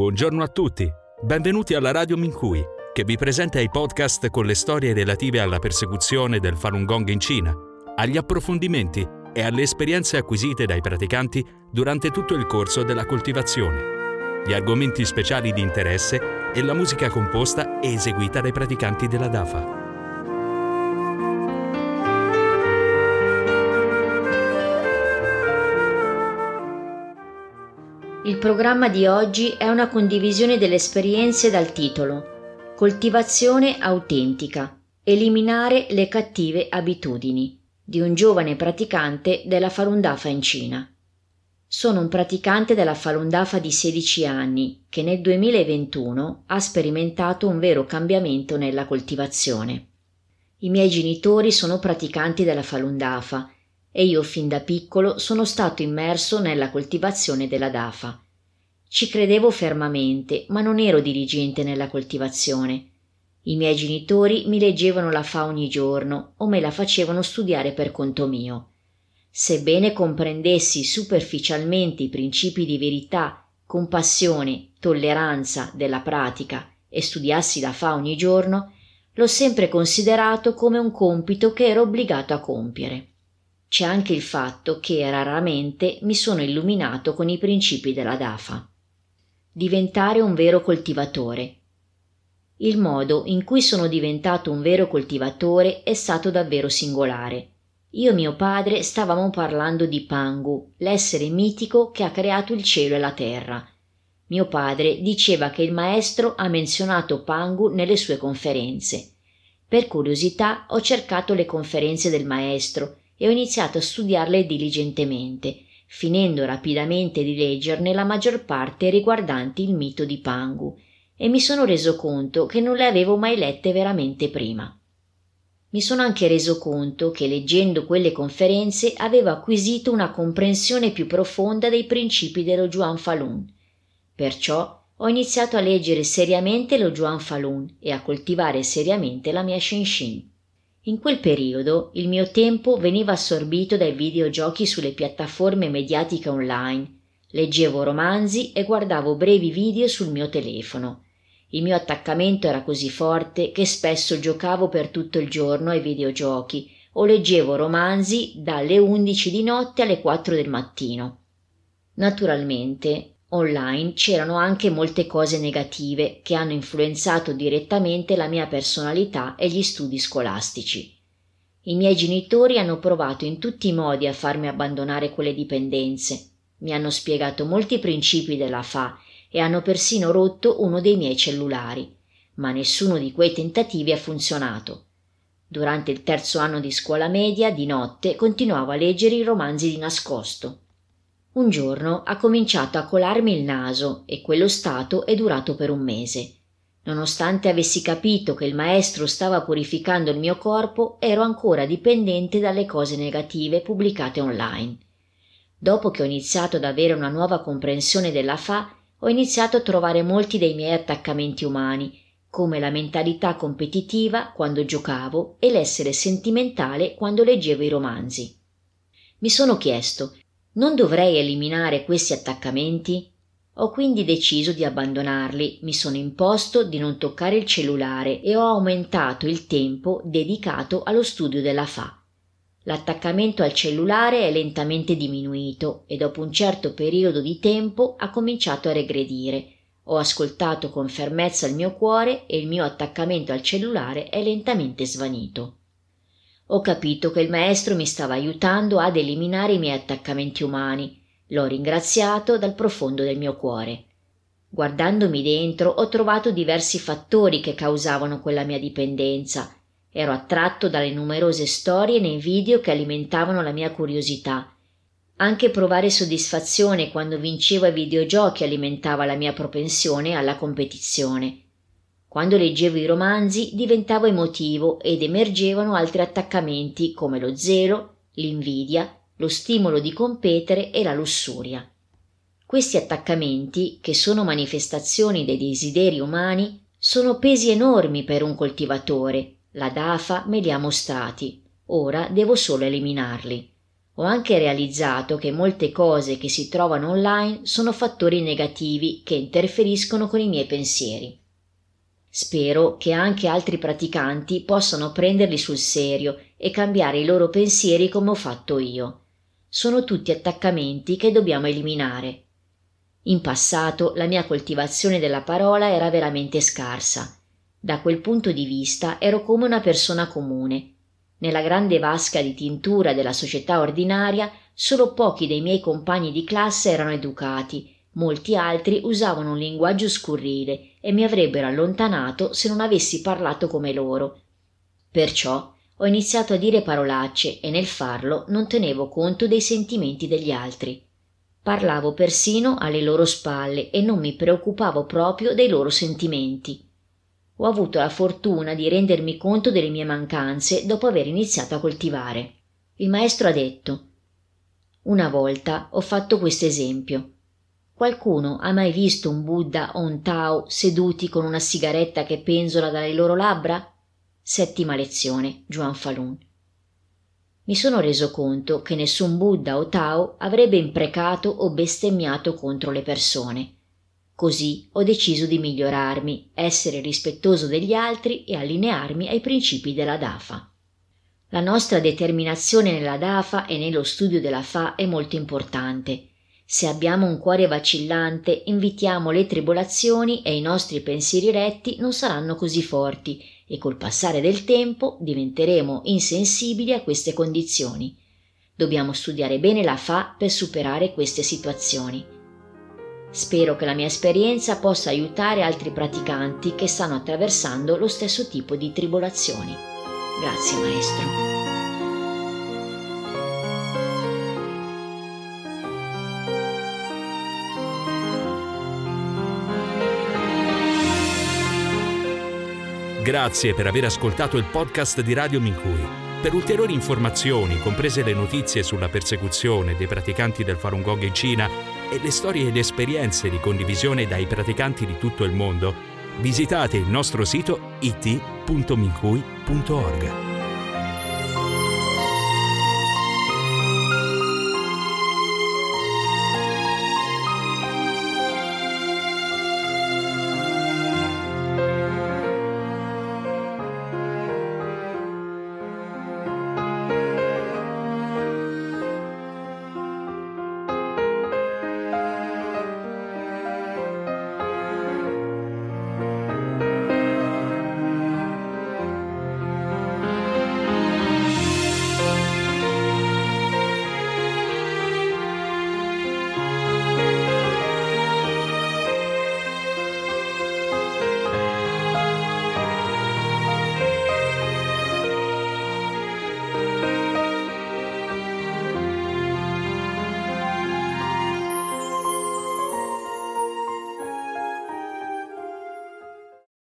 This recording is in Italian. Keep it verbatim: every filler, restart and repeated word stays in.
Buongiorno a tutti, benvenuti alla Radio Minqui, che vi presenta i podcast con le storie relative alla persecuzione del Falun Gong in Cina, agli approfondimenti e alle esperienze acquisite dai praticanti durante tutto il corso della coltivazione, gli argomenti speciali di interesse e la musica composta e eseguita dai praticanti della Dafa. Il programma di oggi è una condivisione delle esperienze dal titolo Coltivazione autentica, eliminare le cattive abitudini di un giovane praticante della Falun Dafa in Cina. Sono un praticante della Falun Dafa di sedici anni che nel duemilaventuno ha sperimentato un vero cambiamento nella coltivazione. I miei genitori sono praticanti della Falun Dafa e io fin da piccolo sono stato immerso nella coltivazione della Dafa. Ci credevo fermamente, ma non ero diligente nella coltivazione. I miei genitori mi leggevano la Fa ogni giorno o me la facevano studiare per conto mio. Sebbene comprendessi superficialmente i principi di verità, compassione, tolleranza della pratica e studiassi la Fa ogni giorno, l'ho sempre considerato come un compito che ero obbligato a compiere. C'è anche il fatto che raramente mi sono illuminato con i principi della Dafa. Diventare un vero coltivatore. Il modo in cui sono diventato un vero coltivatore è stato davvero singolare. Io e mio padre stavamo parlando di Pangu, l'essere mitico che ha creato il cielo e la terra. Mio padre diceva che il maestro ha menzionato Pangu nelle sue conferenze. Per curiosità ho cercato le conferenze del maestro e ho iniziato a studiarle diligentemente, finendo rapidamente di leggerne la maggior parte riguardanti il mito di Pangu, e mi sono reso conto che non le avevo mai lette veramente prima. Mi sono anche reso conto che leggendo quelle conferenze avevo acquisito una comprensione più profonda dei principi dello Zhuang Falun. Perciò ho iniziato a leggere seriamente lo Zhuang Falun e a coltivare seriamente la mia Shinshin. In quel periodo il mio tempo veniva assorbito dai videogiochi sulle piattaforme mediatiche online, leggevo romanzi e guardavo brevi video sul mio telefono. Il mio attaccamento era così forte che spesso giocavo per tutto il giorno ai videogiochi o leggevo romanzi dalle undici di notte alle quattro del mattino. Naturalmente, online c'erano anche molte cose negative che hanno influenzato direttamente la mia personalità e gli studi scolastici. I miei genitori hanno provato in tutti i modi a farmi abbandonare quelle dipendenze. Mi hanno spiegato molti principi della Fa e hanno persino rotto uno dei miei cellulari, ma nessuno di quei tentativi ha funzionato. Durante il terzo anno di scuola media, di notte, continuavo a leggere i romanzi di nascosto. Un giorno ha cominciato a colarmi il naso e quello stato è durato per un mese. Nonostante avessi capito che il maestro stava purificando il mio corpo, ero ancora dipendente dalle cose negative pubblicate online. Dopo che ho iniziato ad avere una nuova comprensione della Fa, ho iniziato a trovare molti dei miei attaccamenti umani, come la mentalità competitiva quando giocavo e l'essere sentimentale quando leggevo i romanzi. Mi sono chiesto: non dovrei eliminare questi attaccamenti? Ho quindi deciso di abbandonarli, mi sono imposto di non toccare il cellulare e ho aumentato il tempo dedicato allo studio della Fa. L'attaccamento al cellulare è lentamente diminuito e dopo un certo periodo di tempo ha cominciato a regredire. Ho ascoltato con fermezza il mio cuore e il mio attaccamento al cellulare è lentamente svanito. Ho capito che il maestro mi stava aiutando ad eliminare i miei attaccamenti umani. L'ho ringraziato dal profondo del mio cuore. Guardandomi dentro ho trovato diversi fattori che causavano quella mia dipendenza. Ero attratto dalle numerose storie nei video che alimentavano la mia curiosità. Anche provare soddisfazione quando vincevo ai videogiochi alimentava la mia propensione alla competizione. Quando leggevo i romanzi diventavo emotivo ed emergevano altri attaccamenti come lo zelo, l'invidia, lo stimolo di competere e la lussuria. Questi attaccamenti, che sono manifestazioni dei desideri umani, sono pesi enormi per un coltivatore. La Dafa me li ha mostrati, ora devo solo eliminarli. Ho anche realizzato che molte cose che si trovano online sono fattori negativi che interferiscono con i miei pensieri. Spero che anche altri praticanti possano prenderli sul serio e cambiare i loro pensieri come ho fatto io. Sono tutti attaccamenti che dobbiamo eliminare. In passato la mia coltivazione della parola era veramente scarsa. Da quel punto di vista ero come una persona comune. Nella grande vasca di tintura della società ordinaria solo pochi dei miei compagni di classe erano educati, molti altri usavano un linguaggio scurrile e mi avrebbero allontanato se non avessi parlato come loro. Perciò ho iniziato a dire parolacce e nel farlo non tenevo conto dei sentimenti degli altri. Parlavo persino alle loro spalle e non mi preoccupavo proprio dei loro sentimenti. Ho avuto la fortuna di rendermi conto delle mie mancanze dopo aver iniziato a coltivare. Il maestro ha detto: «Una volta ho fatto questo esempio. Qualcuno ha mai visto un Buddha o un Tao seduti con una sigaretta che penzola dalle loro labbra?» Settima lezione, Zhuang Falun. Mi sono reso conto che nessun Buddha o Tao avrebbe imprecato o bestemmiato contro le persone. Così ho deciso di migliorarmi, essere rispettoso degli altri e allinearmi ai principi della Dafa. La nostra determinazione nella Dafa e nello studio della Fa è molto importante. Se abbiamo un cuore vacillante, invitiamo le tribolazioni e i nostri pensieri retti non saranno così forti e col passare del tempo diventeremo insensibili a queste condizioni. Dobbiamo studiare bene la Fa per superare queste situazioni. Spero che la mia esperienza possa aiutare altri praticanti che stanno attraversando lo stesso tipo di tribolazioni. Grazie, maestro. Grazie per aver ascoltato il podcast di Radio Minkui. Per ulteriori informazioni, comprese le notizie sulla persecuzione dei praticanti del Falun Gong in Cina e le storie ed esperienze di condivisione dai praticanti di tutto il mondo, visitate il nostro sito i t punto minkui punto org.